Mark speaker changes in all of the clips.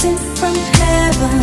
Speaker 1: sent from heaven,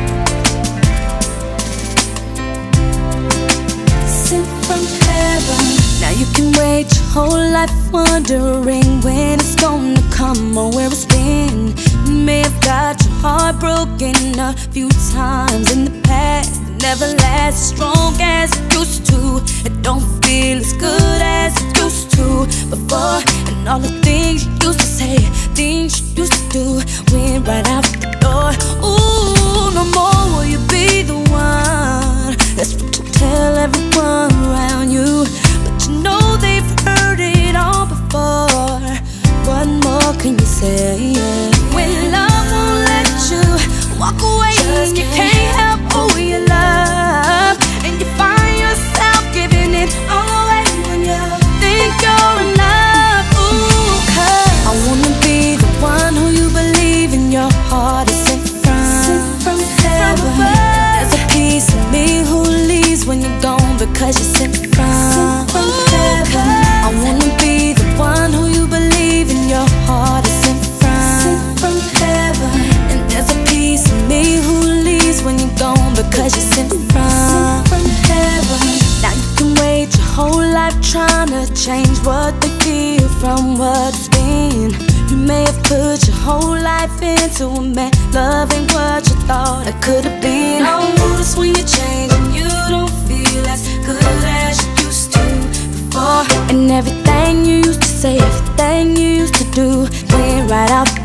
Speaker 1: sent from heaven. Now you can wait your whole life wondering when it's gonna come or where it's been. You may have got your heart broken a few times in the past. It never lasts as strong as it used to. It don't feel as good as it used to before. And all the things you used to say, things you used to do, went right out the door. Ooh, no more will you be the one. That's what you tell everyone around you. But you know they've heard it all before. What more can you say? When love won't let you walk away, just you can't help who you love, and you find yourself giving it all away when you think you're enough. Ooh, 'cause I wanna be the one who you believe in your heart is sent from heaven. There's a piece of me who leaves when you're gone because you're sent from heaven. I wanna be the one who you believe in your heart is sent from heaven. And there's a piece of me who leaves when you're gone because you're sent from heaven. Now you can wait your whole life trying to change what they feel from what's been. You may have put your whole life into a man, loving what you thought it could have been. Oh, notice when you change and you don't feel as good as you used to before. And everything you used to say, everything you used to do, went right out